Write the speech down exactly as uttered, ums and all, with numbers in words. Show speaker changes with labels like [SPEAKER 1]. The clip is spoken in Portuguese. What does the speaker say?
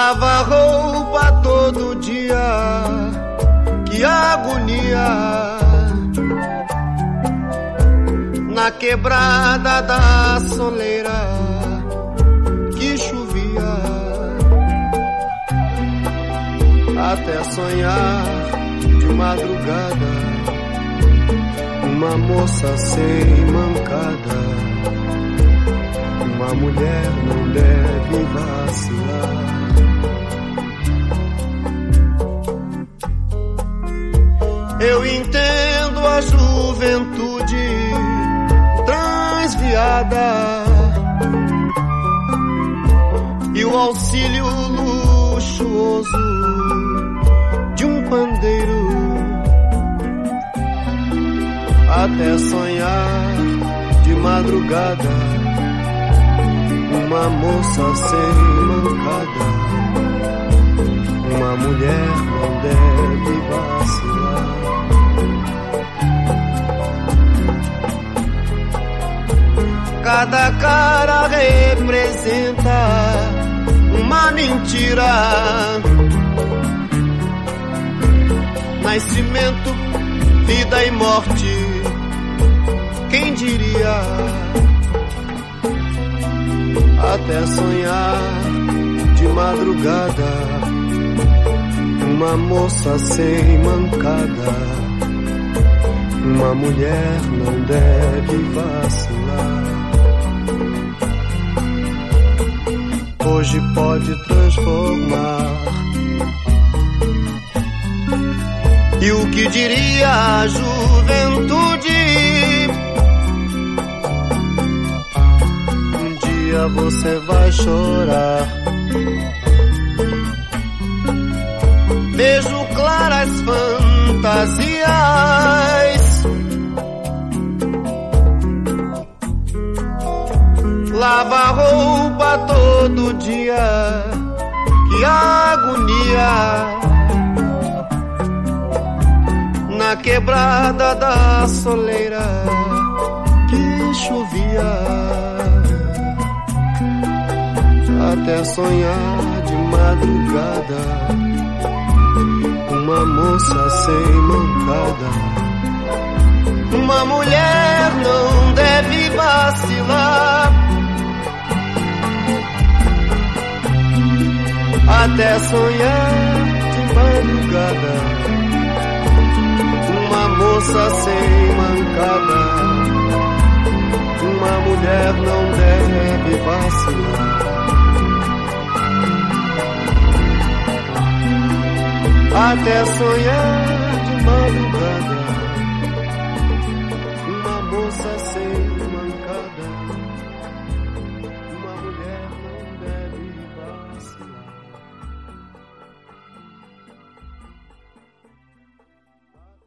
[SPEAKER 1] Lava roupa todo dia, que agonia. Na quebrada da soleira, que chovia. Até sonhar de madrugada, uma moça sem mancada. Uma mulher não deve vacilar. Eu entendo a juventude transviada e o auxílio luxuoso de um pandeiro. Até sonhar de madrugada, uma moça sem mancada. Uma mulher não deve vacilar. Cada cara representa uma mentira. Nascimento, vida e morte, quem diria? Até sonhar de madrugada, uma moça sem mancada. Uma mulher não deve vacilar. Hoje pode transformar. E o que diria a juventude? Um dia você vai chorar. Vejo claras fantasias. Lava roupa todo dia, que agonia. Na quebrada da soleira, que chovia. Até sonhar de madrugada, uma moça sem mancada. Uma mulher não deve vacilar. Até sonhar de madrugada, uma moça sem mancada. Uma mulher não deve vacilar. Até sonhar de madrugada,